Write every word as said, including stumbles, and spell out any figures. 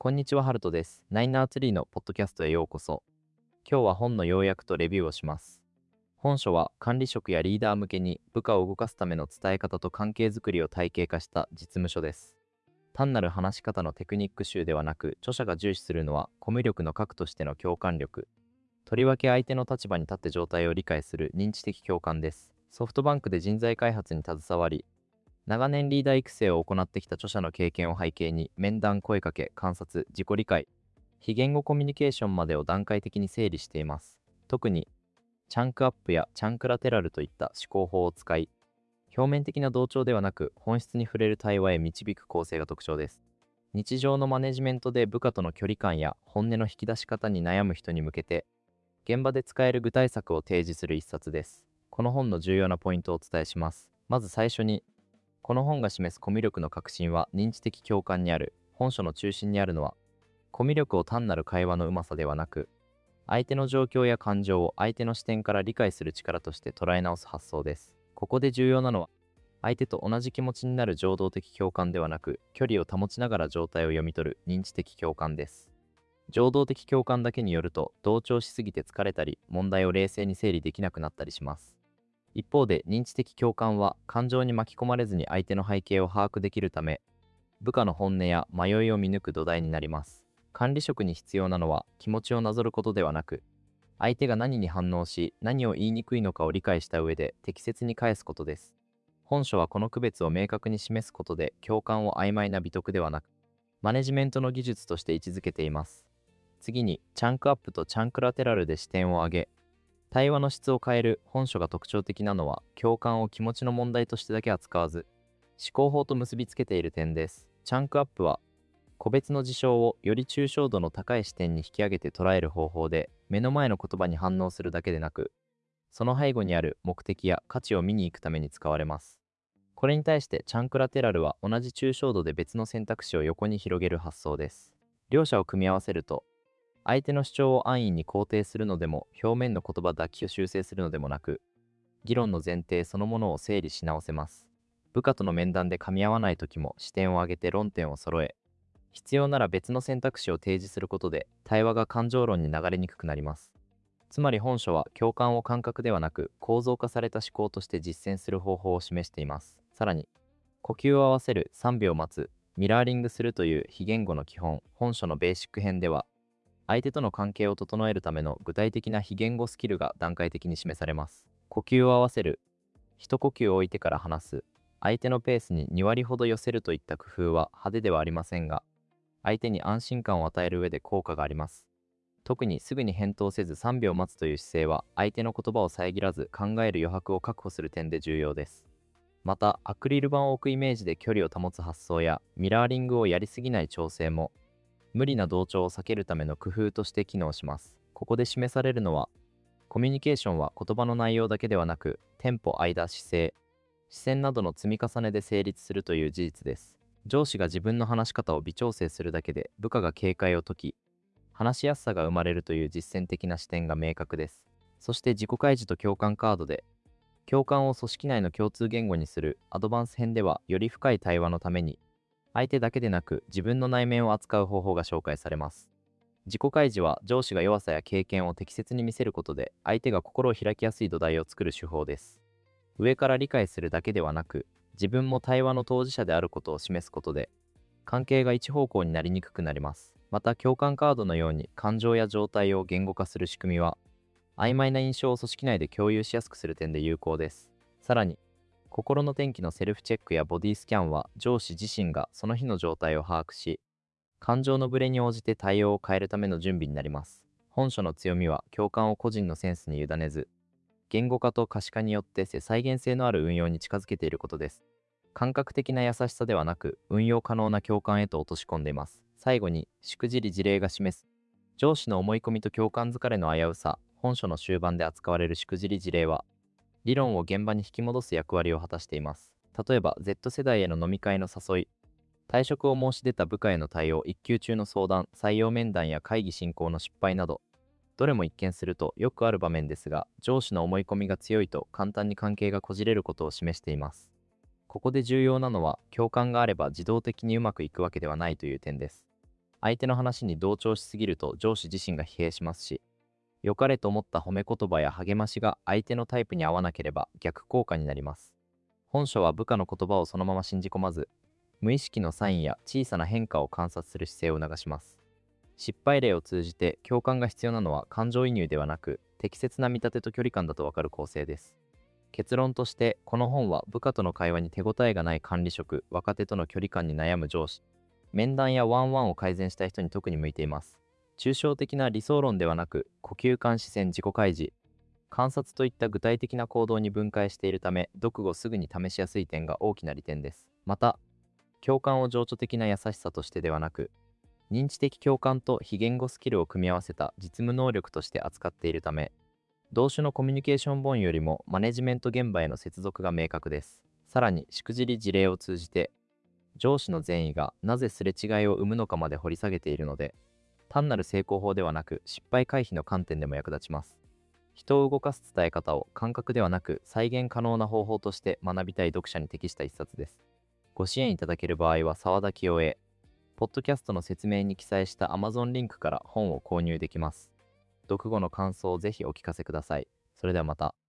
こんにちは、ハルトです。ナインナーツリーのポッドキャストへようこそ。今日は本の要約とレビューをします。本書は管理職やリーダー向けに部下を動かすための伝え方と関係づくりを体系化した実務書です。単なる話し方のテクニック集ではなく、著者が重視するのはコミュ力の核としての共感力。とりわけ相手の立場に立って状態を理解する認知的共感です。ソフトバンクで人材開発に携わり、長年リーダー育成を行ってきた著者の経験を背景に、面談、声かけ、観察、自己理解、非言語コミュニケーションまでを段階的に整理しています。特に、チャンクアップやチャンクラテラルといった思考法を使い、表面的な同調ではなく本質に触れる対話へ導く構成が特徴です。日常のマネジメントで部下との距離感や本音の引き出し方に悩む人に向けて、現場で使える具体策を提示する一冊です。この本の重要なポイントをお伝えします。まず最初に、この本が示すコミュ力の核心は認知的共感にある。本書の中心にあるのは、コミュ力を単なる会話のうまさではなく、相手の状況や感情を相手の視点から理解する力として捉え直す発想です。ここで重要なのは、相手と同じ気持ちになる情動的共感ではなく、距離を保ちながら状態を読み取る認知的共感です。情動的共感だけによると、同調しすぎて疲れたり、問題を冷静に整理できなくなったりします。一方で、認知的共感は感情に巻き込まれずに相手の背景を把握できるため、部下の本音や迷いを見抜く土台になります。管理職に必要なのは気持ちをなぞることではなく、相手が何に反応し、何を言いにくいのかを理解した上で適切に返すことです。本書はこの区別を明確に示すことで、共感を曖昧な美徳ではなく、マネジメントの技術として位置づけています。次に、チャンクアップとチャンクラテラルで視点を上げ、対話の質を変える。本書が特徴的なのは、共感を気持ちの問題としてだけ扱わず、思考法と結びつけている点です。チャンクアップは、個別の事象をより抽象度の高い視点に引き上げて捉える方法で、目の前の言葉に反応するだけでなく、その背後にある目的や価値を見に行くために使われます。これに対してチャンクラテラルは、同じ抽象度で別の選択肢を横に広げる発想です。両者を組み合わせると、相手の主張を安易に肯定するのでも、表面の言葉だけを修正するのでもなく、議論の前提そのものを整理し直せます。部下との面談で噛み合わない時も視点を上げて論点を揃え、必要なら別の選択肢を提示することで、対話が感情論に流れにくくなります。つまり本書は、共感を感覚ではなく構造化された思考として実践する方法を示しています。さらに、呼吸を合わせる、さんびょう待つ、ミラーリングするという非言語の基本、本書のベーシック編では、相手との関係を整えるための具体的な非言語スキルが段階的に示されます。呼吸を合わせる、一呼吸を置いてから話す、相手のペースにに割ほど寄せるといった工夫は派手ではありませんが、相手に安心感を与える上で効果があります。特にすぐに返答せずさんびょう待つという姿勢は、相手の言葉を遮らず考える余白を確保する点で重要です。また、アクリル板を置くイメージで距離を保つ発想や、ミラーリングをやりすぎない調整も、無理な同調を避けるための工夫として機能します。ここで示されるのは、コミュニケーションは言葉の内容だけではなく、テンポ、間、姿勢、視線などの積み重ねで成立するという事実です。上司が自分の話し方を微調整するだけで部下が警戒を解き、話しやすさが生まれるという実践的な視点が明確です。そして自己開示と共感カードで、共感を組織内の共通言語にするアドバンス編では、より深い対話のために、相手だけでなく自分の内面を扱う方法が紹介されます。自己開示は上司が弱さや経験を適切に見せることで、相手が心を開きやすい土台を作る手法です。上から理解するだけではなく、自分も対話の当事者であることを示すことで、関係が一方向になりにくくなります。また、共感カードのように感情や状態を言語化する仕組みは、曖昧な印象を組織内で共有しやすくする点で有効です。さらに、心の天気のセルフチェックやボディスキャンは、上司自身がその日の状態を把握し、感情のブレに応じて対応を変えるための準備になります。本書の強みは、共感を個人のセンスに委ねず、言語化と可視化によって再現性のある運用に近づけていることです。感覚的な優しさではなく、運用可能な共感へと落とし込んでいます。最後に、しくじり事例が示す、上司の思い込みと共感疲れの危うさ。本書の終盤で扱われるしくじり事例は、理論を現場に引き戻す役割を果たしています。例えば、Z 世代への飲み会の誘い、退職を申し出た部下への対応、育休中の相談、採用面談や会議進行の失敗など、どれも一見するとよくある場面ですが、上司の思い込みが強いと簡単に関係がこじれることを示しています。ここで重要なのは、共感があれば自動的にうまくいくわけではないという点です。 相手の話に同調しすぎると上司自身が疲弊しますし、良かれと思った褒め言葉や励ましが相手のタイプに合わなければ逆効果になります。本書は部下の言葉をそのまま信じ込まず、無意識のサインや小さな変化を観察する姿勢を促します。失敗例を通じて共感が必要なのは感情移入ではなく、適切な見立てと距離感だとわかる構成です。結論として、この本は部下との会話に手応えがない管理職、若手との距離感に悩む上司、面談やワンワンを改善したい人に特に向いています。抽象的な理想論ではなく、呼吸感視線自己開示、観察といった具体的な行動に分解しているため、読後すぐに試しやすい点が大きな利点です。また、共感を情緒的な優しさとしてではなく、認知的共感と非言語スキルを組み合わせた実務能力として扱っているため、同種のコミュニケーション本よりもマネジメント現場への接続が明確です。さらに、しくじり事例を通じて、上司の善意がなぜすれ違いを生むのかまで掘り下げているので、単なる成功法ではなく失敗回避の観点でも役立ちます。人を動かす伝え方を感覚ではなく再現可能な方法として学びたい読者に適した一冊です。ご支援いただける場合は沢田清へ、ポッドキャストの説明に記載した Amazon リンクから本を購入できます。読後の感想をぜひお聞かせください。それではまた。